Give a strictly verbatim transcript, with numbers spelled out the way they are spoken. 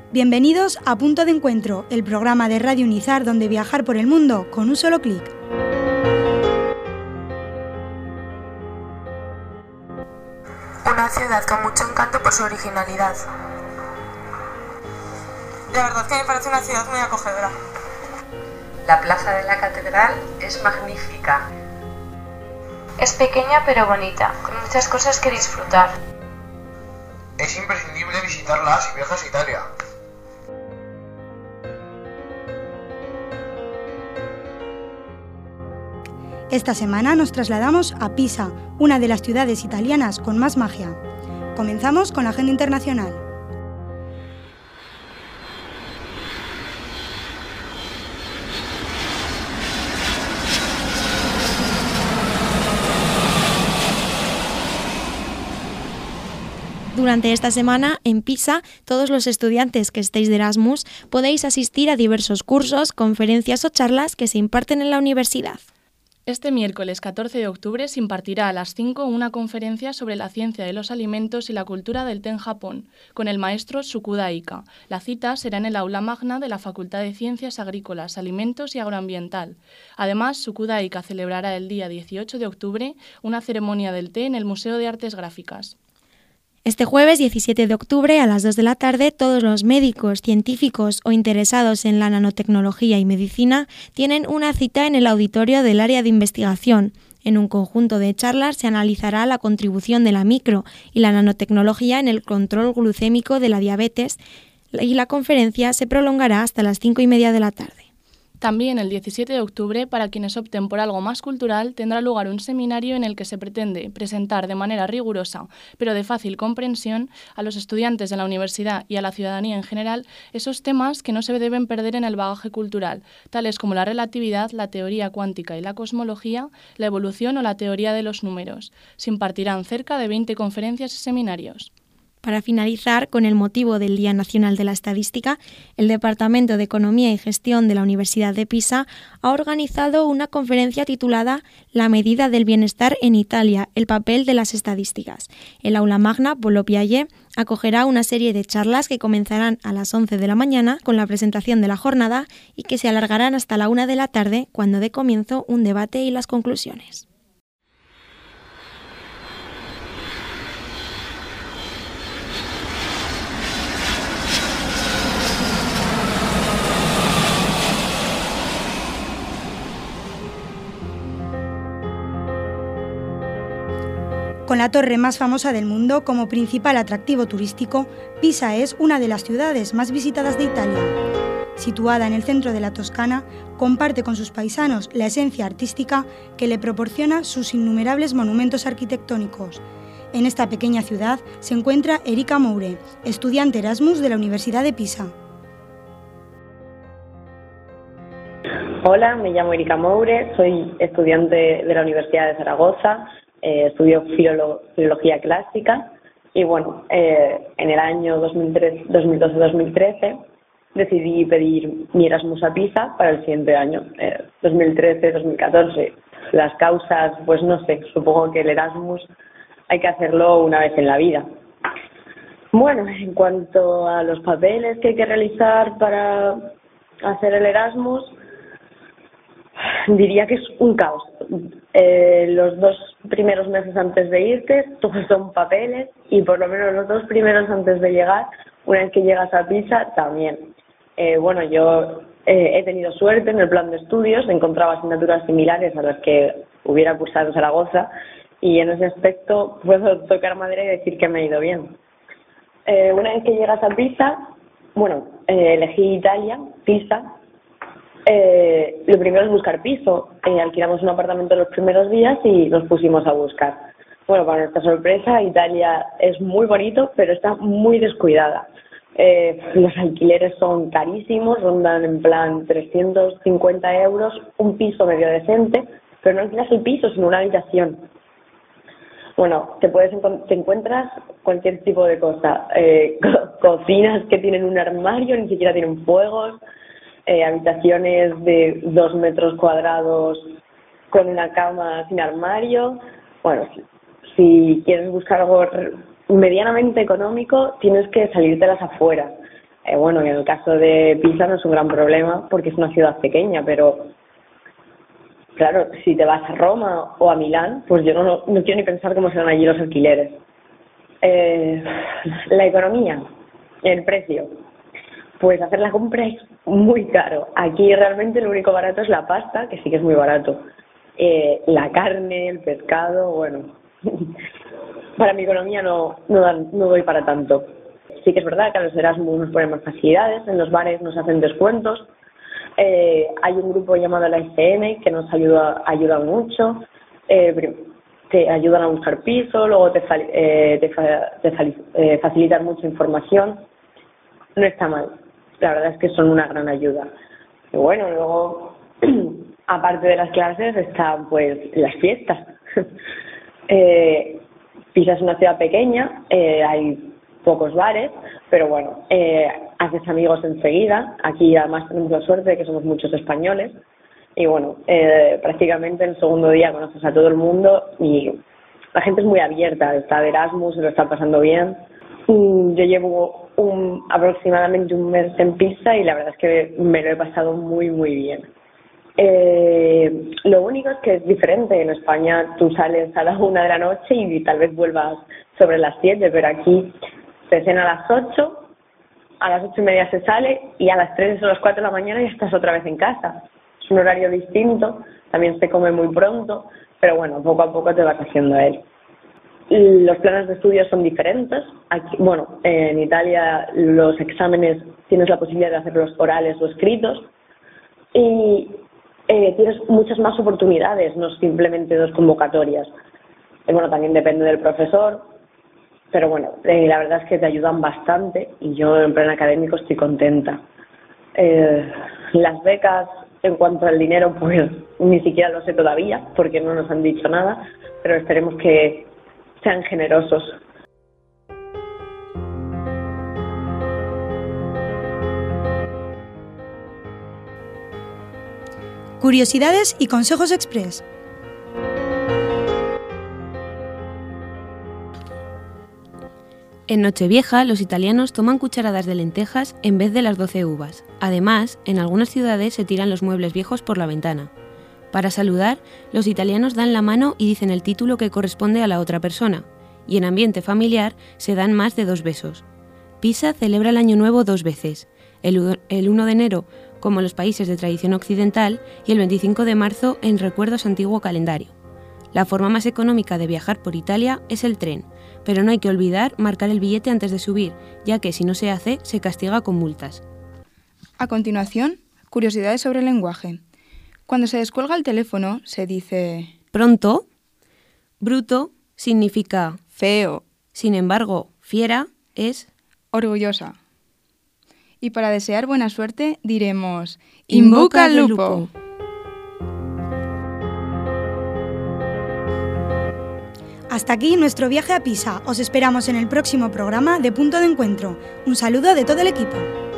Bienvenidos a Punto de Encuentro, el programa de Radio Unizar donde viajar por el mundo con un solo clic. Una ciudad con mucho encanto por su originalidad. La verdad es que me parece una ciudad muy acogedora. La plaza de la catedral es magnífica. Es pequeña pero bonita, con muchas cosas que disfrutar. Es imprescindible visitarla si viajas a Italia. Esta semana nos trasladamos a Pisa, una de las ciudades italianas con más magia. Comenzamos con la agenda internacional. Durante esta semana, en Pisa, todos los estudiantes que estéis de Erasmus podéis asistir a diversos cursos, conferencias o charlas que se imparten en la universidad. Este miércoles catorce de octubre se impartirá a las cinco una conferencia sobre la ciencia de los alimentos y la cultura del té en Japón, con el maestro Tsukuda Ika. La cita será en el aula magna de la Facultad de Ciencias Agrícolas, Alimentos y Agroambiental. Además, Tsukuda Ika celebrará el día dieciocho de octubre una ceremonia del té en el Museo de Artes Gráficas. Este jueves diecisiete de octubre a las dos de la tarde, todos los médicos, científicos o interesados en la nanotecnología y medicina tienen una cita en el auditorio del área de investigación. En un conjunto de charlas se analizará la contribución de la micro y la nanotecnología en el control glucémico de la diabetes y la conferencia se prolongará hasta las cinco y media de la tarde. También el diecisiete de octubre, para quienes opten por algo más cultural, tendrá lugar un seminario en el que se pretende presentar de manera rigurosa, pero de fácil comprensión, a los estudiantes de la universidad y a la ciudadanía en general, esos temas que no se deben perder en el bagaje cultural, tales como la relatividad, la teoría cuántica y la cosmología, la evolución o la teoría de los números. Se impartirán cerca de veinte conferencias y seminarios. Para finalizar, con el motivo del Día Nacional de la Estadística, el Departamento de Economía y Gestión de la Universidad de Pisa ha organizado una conferencia titulada La medida del bienestar en Italia, el papel de las estadísticas. El aula magna Polo Piaget acogerá una serie de charlas que comenzarán a las once de la mañana con la presentación de la jornada y que se alargarán hasta la una de la tarde, cuando dé comienzo un debate y las conclusiones. Con la torre más famosa del mundo como principal atractivo turístico, Pisa es una de las ciudades más visitadas de Italia. Situada en el centro de la Toscana, comparte con sus paisanos la esencia artística que le proporciona sus innumerables monumentos arquitectónicos. En esta pequeña ciudad se encuentra Erika Moure, estudiante Erasmus de la Universidad de Pisa. Hola, me llamo Erika Moure, soy estudiante de la Universidad de Zaragoza. Eh, estudio filolo- filología clásica y bueno, eh, en el año dos mil doce dos mil trece decidí pedir mi Erasmus a Pisa para el siguiente año, eh, dos mil trece dos mil catorce. Las causas, pues no sé, supongo que el Erasmus hay que hacerlo una vez en la vida. Bueno, en cuanto a los papeles que hay que realizar para hacer el Erasmus, diría que es un caos. Eh, los dos primeros meses antes de irte, todos son papeles, y por lo menos los dos primeros antes de llegar, una vez que llegas a Pisa, también. Eh, bueno, yo eh, he tenido suerte en el plan de estudios, he encontrado asignaturas similares a las que hubiera cursado en Zaragoza, y en ese aspecto puedo tocar madera y decir que me ha ido bien. Eh, una vez que llegas a Pisa, bueno, eh, elegí Italia, Pisa. Eh, lo primero es buscar piso. Eh, alquilamos un apartamento los primeros días y nos pusimos a buscar. Bueno, para nuestra sorpresa, Italia es muy bonito, pero está muy descuidada. Eh, los alquileres son carísimos, rondan en plan trescientos cincuenta euros, un piso medio decente, pero no alquilas el piso, sino una habitación. Bueno, te puedes te encuentras cualquier tipo de cosa. Eh, co- cocinas que tienen un armario, ni siquiera tienen fuegos. Eh, habitaciones de dos metros cuadrados con una cama sin armario. Bueno, si, si quieres buscar algo medianamente económico, tienes que salirte a las afueras. Eh, bueno, en el caso de Pisa no es un gran problema porque es una ciudad pequeña, pero claro, si te vas a Roma o a Milán, pues yo no, no quiero ni pensar cómo serán allí los alquileres. Eh, la economía, el precio, pues hacer la compra es muy caro. Aquí realmente lo único barato es la pasta, que sí que es muy barato. Eh, la carne, el pescado, bueno, para mi economía no, no, dan, no doy para tanto. Sí que es verdad que a los Erasmus nos ponen más facilidades, en los bares nos hacen descuentos. Eh, hay un grupo llamado la S N que nos ayuda ayuda mucho, eh, te ayudan a buscar piso, luego te, eh, te, te eh, facilitan mucha información. No está mal, la verdad es que son una gran ayuda. Y bueno, luego, aparte de las clases, están pues las fiestas. eh, Pisa es una ciudad pequeña, eh, hay pocos bares, pero bueno, eh, haces amigos enseguida. Aquí además tenemos la suerte de que somos muchos españoles y bueno, eh, prácticamente el segundo día conoces a todo el mundo y la gente es muy abierta, está de Erasmus, se lo está pasando bien. Yo llevo un, aproximadamente un mes en Pisa y la verdad es que me lo he pasado muy muy bien. Eh, lo único es que es diferente. En España tú sales a las una de la noche y tal vez vuelvas sobre las siete, pero aquí se cena a las ocho, a las ocho y media se sale y a las tres o las cuatro de la mañana ya estás otra vez en casa. Es un horario distinto, también se come muy pronto, pero bueno, poco a poco te vas haciendo a él. Los planes de estudio son diferentes. Aquí, bueno, en Italia los exámenes tienes la posibilidad de hacerlos orales o escritos y eh, tienes muchas más oportunidades, no simplemente dos convocatorias. Y bueno, también depende del profesor, pero bueno, eh, la verdad es que te ayudan bastante y yo en plan académico estoy contenta. Eh, las becas, en cuanto al dinero, pues ni siquiera lo sé todavía porque no nos han dicho nada, pero esperemos que sean generosos. Curiosidades y consejos express. En Nochevieja, los italianos toman cucharadas de lentejas en vez de las doce uvas. Además, en algunas ciudades se tiran los muebles viejos por la ventana. Para saludar, los italianos dan la mano y dicen el título que corresponde a la otra persona. Y en ambiente familiar se dan más de dos besos. Pisa celebra el Año Nuevo dos veces, el uno de enero, como en los países de tradición occidental, y el veinticinco de marzo en recuerdo a su antiguo calendario. La forma más económica de viajar por Italia es el tren, pero no hay que olvidar marcar el billete antes de subir, ya que si no se hace, se castiga con multas. A continuación, curiosidades sobre el lenguaje. Cuando se descuelga el teléfono, se dice pronto. Bruto significa feo. Sin embargo, fiera es orgullosa. Y para desear buena suerte, diremos in bocca al lupo. Hasta aquí nuestro viaje a Pisa. Os esperamos en el próximo programa de Punto de Encuentro. Un saludo de todo el equipo.